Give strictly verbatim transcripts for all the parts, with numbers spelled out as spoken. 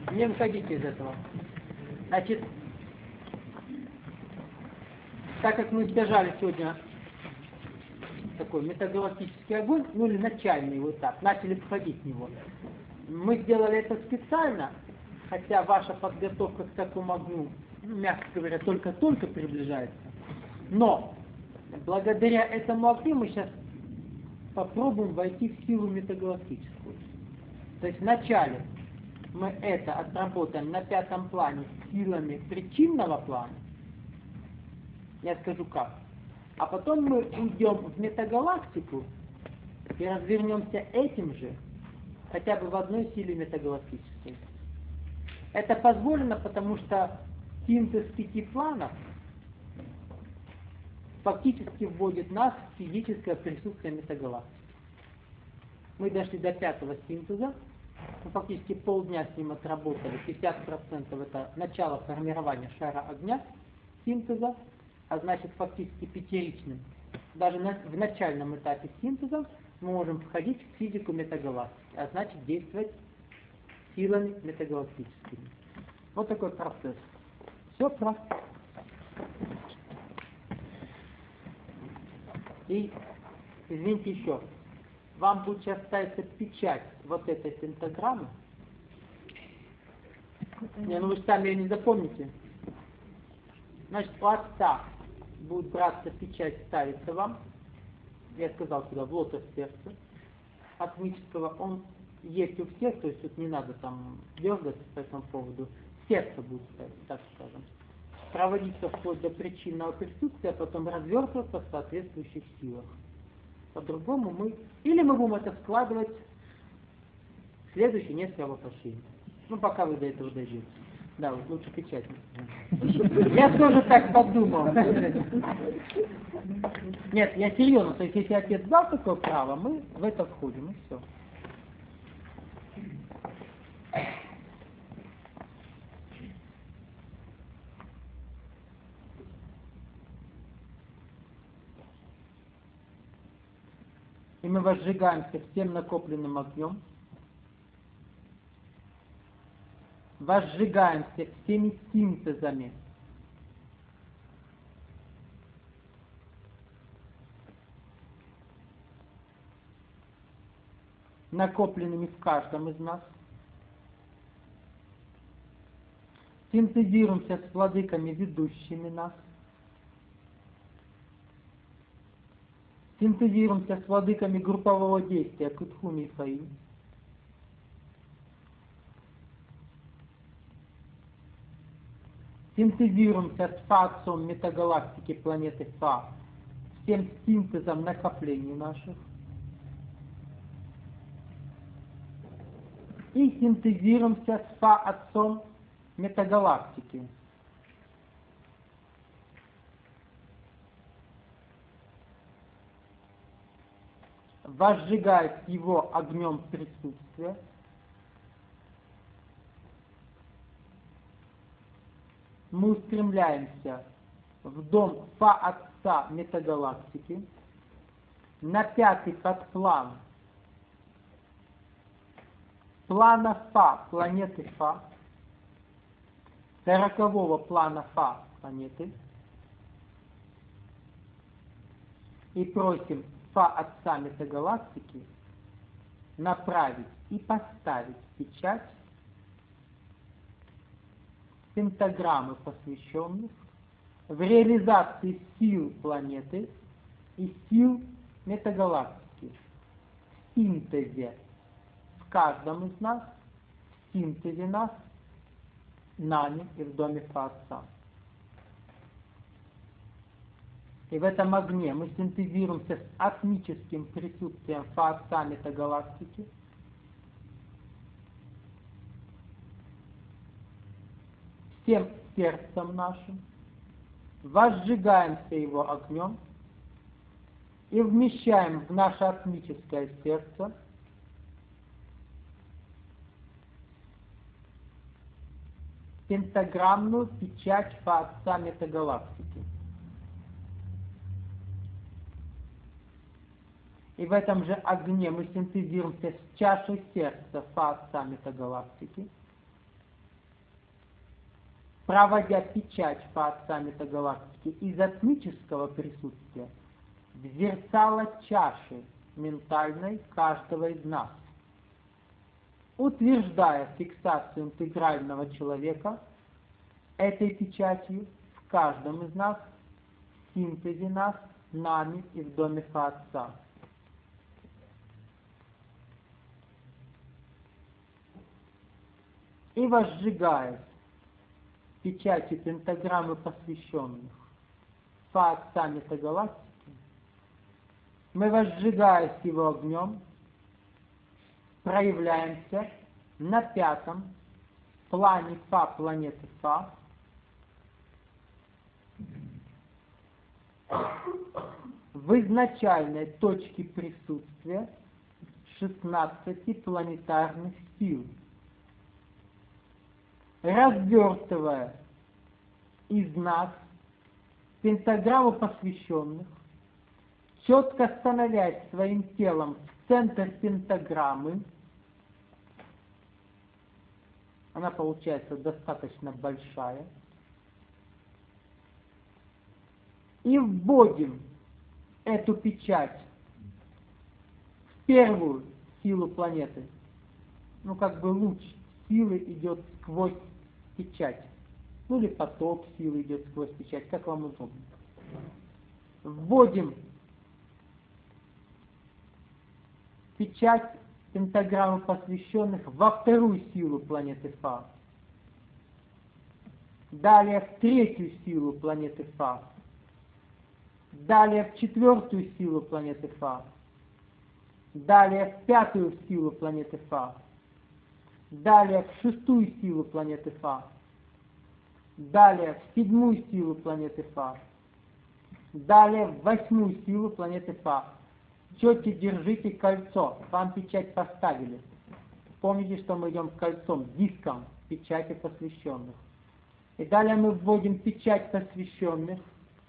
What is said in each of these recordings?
Не выходите из этого. Значит, так как мы избежали сегодня такой метагалактический огонь, ну или начальный его этап, начали входить в него, мы сделали это специально, хотя ваша подготовка к такому огню, ну, мягко говоря, только-только приближается. Но благодаря этому огню мы сейчас попробуем войти в силу метагалактическую. То есть вначале мы это отработаем на пятом плане силами причинного плана. Я скажу как. А потом мы уйдем в метагалактику и развернемся этим же, хотя бы в одной силе метагалактической. Это позволено, потому что синтез пяти планов фактически вводит нас в физическое присутствие метагалактики. Мы дошли до пятого синтеза, мы фактически полдня с ним отработали, пятьдесят процентов это начало формирования шара огня, синтеза, а значит фактически пятеричным. Даже на, в начальном этапе синтеза мы можем входить в физику метагалактики, а значит действовать силами метагалактическими. Вот такой процесс. Все просто. И, извините еще, вам будет сейчас ставиться печать вот этой пентаграммы. Не, ну вы же сами ее не запомните. Значит, у отца будет браться печать, ставится вам. Я сказал сюда, в лотос сердца. Атмического он есть у всех, то есть тут не надо там дергаться по этому поводу. Сердце будет ставить, так скажем. Проводиться вплоть до причинного присутствия, а потом развертываться в соответствующих силах. По-другому мы... Или мы будем это складывать в следующие несколько воплощений. Ну, пока вы до этого дойдете. Да, вот лучше печать. Я тоже так подумал. Нет, я серьезно. То есть, если отец дал такое право, мы в это входим, и все. И мы возжигаемся всем накопленным огнем, возжигаемся всеми синтезами, накопленными в каждом из нас, синтезируемся с владыками, ведущими нас, синтезируемся с владыками группового действия Кутхуми и Фаи, синтезируемся с факсом метагалактики планеты Фа, всем синтезом накоплений наших, и синтезируемся с Фа-отцом метагалактики. Возжигает его огнем присутствия, мы устремляемся в дом Фа-отца метагалактики, на пятый подплан плана Фа, планеты Фа, сорокового плана Фа планеты, и просим Фа-отца метагалактики направить и поставить печать пентаграммы посвященных в реализации сил планеты и сил метагалактики, в синтезе в каждом из нас, в синтезе нас, нами и в доме Фа-отца. И в этом огне мы синтезируемся с атмическим присутствием Фа-отца метагалактики, всем сердцем нашим, возжигаемся его огнем и вмещаем в наше атмическое сердце пентаграммную печать Фа-отца метагалактики. И в этом же огне мы синтезируемся с чашей сердца Фа-отца метагалактики, проводя печать по отца метагалактики из атмического присутствия в зерцало чаши ментальной каждого из нас, утверждая фиксацию интегрального человека этой печатью в каждом из нас, в синтезе нас, нами и в доме Отца. И возжигая печати пентаграммы посвященных по Отца метагалактики, мы, возжигаясь его огнем, проявляемся на пятом плане Фа планеты Фа, в изначальной точке присутствия шестнадцати планетарных сил, развертывая из нас пентаграмму посвященных, четко становясь своим телом в центр пентаграммы. Она получается достаточно большая. И вводим эту печать в первую силу планеты. Ну, как бы луч силы идет сквозь печать. Ну, или поток силы идет сквозь печать, как вам удобно. Вводим печать пентаграммы посвященных во вторую силу планеты Фа. Далее в третью силу планеты Фа. Далее в четвертую силу планеты Фа. Далее в пятую силу планеты Фа. Далее в шестую силу планеты Фа. Далее в седьмую силу планеты Фа. Далее в восьмую силу планеты Фа. Четко держите кольцо. Вам печать поставили. Помните, что мы идем кольцом, диском печати посвященных. И далее мы вводим печать посвященных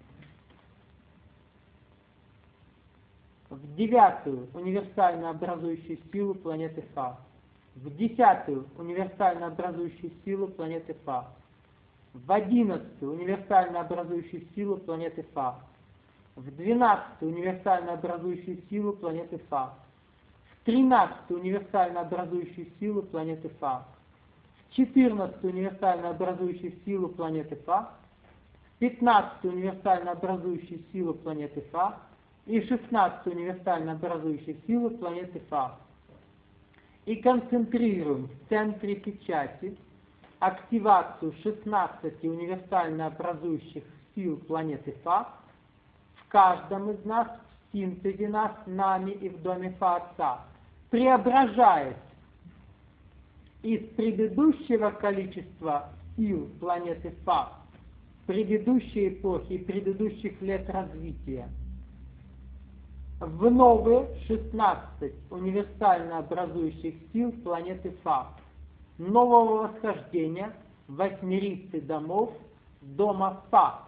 в девятую универсально образующую силу планеты Фа. В десятую универсально образующую силу планеты Фа. В одиннадцатую универсально образующую силу планеты Фа. В двенадцатую универсально образующую силу планеты Фа. В тринадцатую универсально образующую силу планеты Фа. В четырнадцатую универсально образующую силу планеты Фа. В пятнадцатую универсально образующую силу планеты Фа. И шестнадцатую универсально образующую силу планеты Фа. И концентрируем в центре печати активацию шестнадцати универсально образующих сил планеты Фа в каждом из нас, в синтезе нас, нами и в доме Фа Отца, преображаясь из предыдущего количества сил планеты Фа, предыдущей эпохи и предыдущих лет развития, в новые шестнадцать универсально образующих сил планеты Фа, нового восхождения восьмерицы домов дома Фа.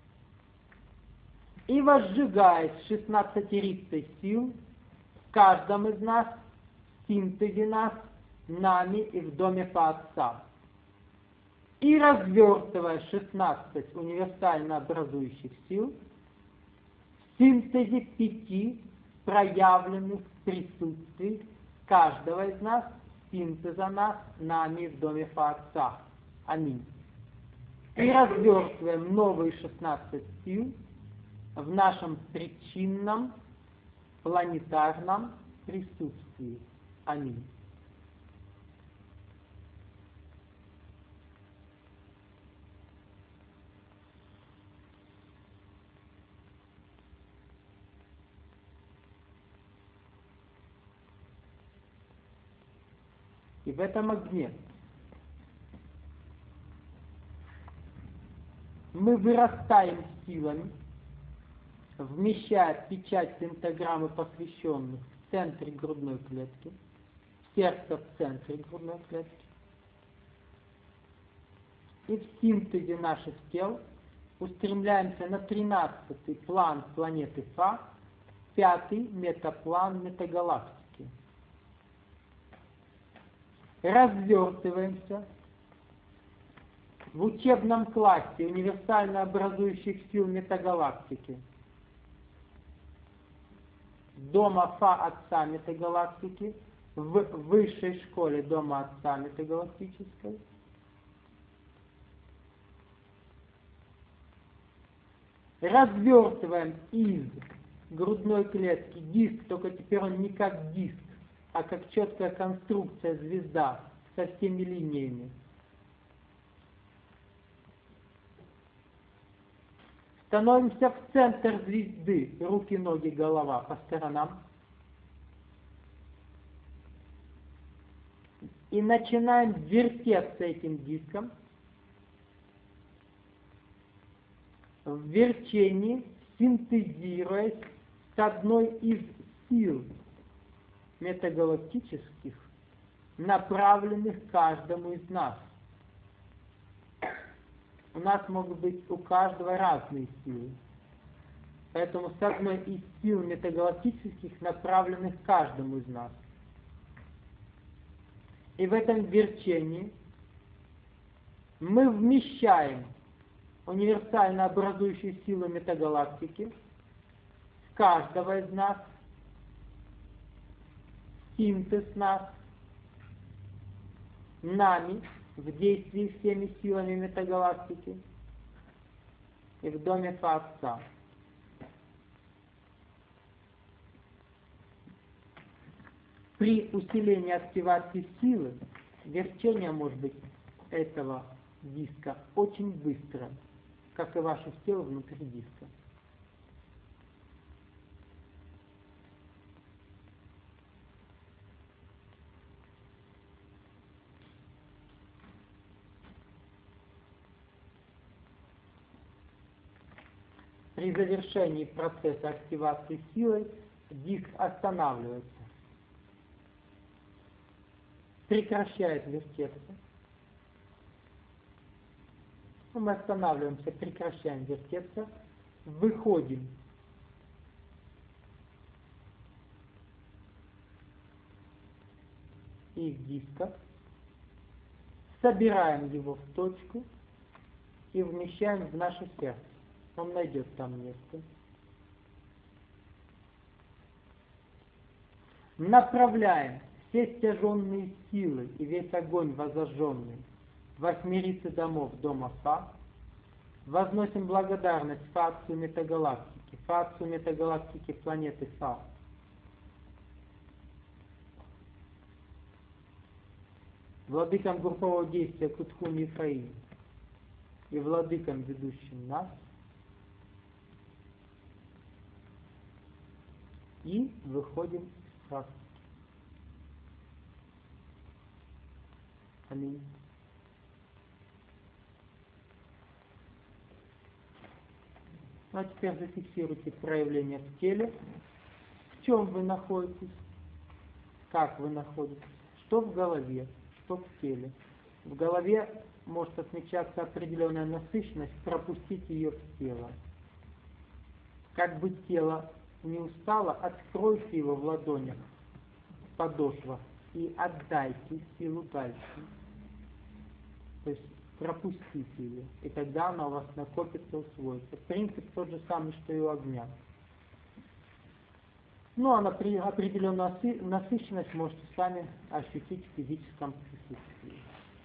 И возжигаясь шестнадцатерицей сил в каждом из нас, в синтезе нас, нами и в доме Фа Отца. И развертывая шестнадцать универсально образующих сил в синтезе пяти проявленных присутствий каждого из нас, синтеза нас, нами в доме Фа Отца. Аминь. И развертываем новые шестнадцать сил в нашем причинном планетарном присутствии. Аминь. И в этом огне мы вырастаем силами, вмещая печать пентаграммы посвященных в центре грудной клетки, сердце в центре грудной клетки. И в синтезе наших тел устремляемся на тринадцатый план планеты Фа, пятый метаплан метагалактики. Развертываемся в учебном классе универсально образующих сил метагалактики. Дома Фа Отца метагалактики, в высшей школе Дома Отца метагалактической. Развертываем из грудной клетки диск, только теперь он не как диск, а как четкая конструкция звезда со всеми линиями. Становимся в центр звезды, руки, ноги, голова по сторонам. И начинаем вертеться этим диском. В верчении, синтезируясь с одной из сил метагалактических, направленных каждому из нас. У нас могут быть у каждого разные силы. Поэтому с одной из сил метагалактических, направленных каждому из нас. И в этом верчении мы вмещаем универсально образующие силы метагалактики в каждого из нас, синтез нас, нами, в действии всеми силами метагалактики и в доме Фа Отца. При усилении активации силы верчение может быть этого диска очень быстро, как и ваше тело внутри диска. При завершении процесса активации силы диск останавливается, прекращает вертеться. Мы останавливаемся, прекращаем вертеться, выходим из диска, собираем его в точку и вмещаем в наше сердце. Он найдет там место. Направляем все стяженные силы и весь огонь возожженный в восьмерицы домов Дома Фа. Возносим благодарность Фа Отцу метагалактики, Фа Отцу метагалактики планеты Фа. Владыкам группового действия Кутхун Ефраим и владыкам, ведущим нас. И выходим из практики. Аминь. Ну а теперь зафиксируйте проявление в теле. В чем вы находитесь? Как вы находитесь? Что в голове? Что в теле? В голове может отмечаться определенная насыщенность, пропустите ее в тело. Как бы тело не устало, откройте его в ладонях, в подошвах и отдайте силу дальше. То есть пропустите ее, и тогда она у вас накопится, усвоится. Принцип тот же самый, что и у огня. Ну а на определенную насыщенность можете сами ощутить в физическом присутствии.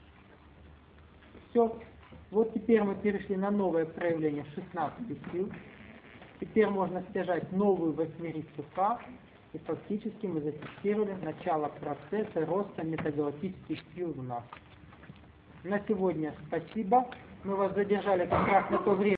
Все. Вот теперь мы перешли на новое проявление шестнадцати сил. Теперь можно стяжать новую восьмерицу Фа, и фактически мы зафиксировали начало процесса роста метагалактических сил в нас. На сегодня спасибо. Мы вас задержали как раз на то время.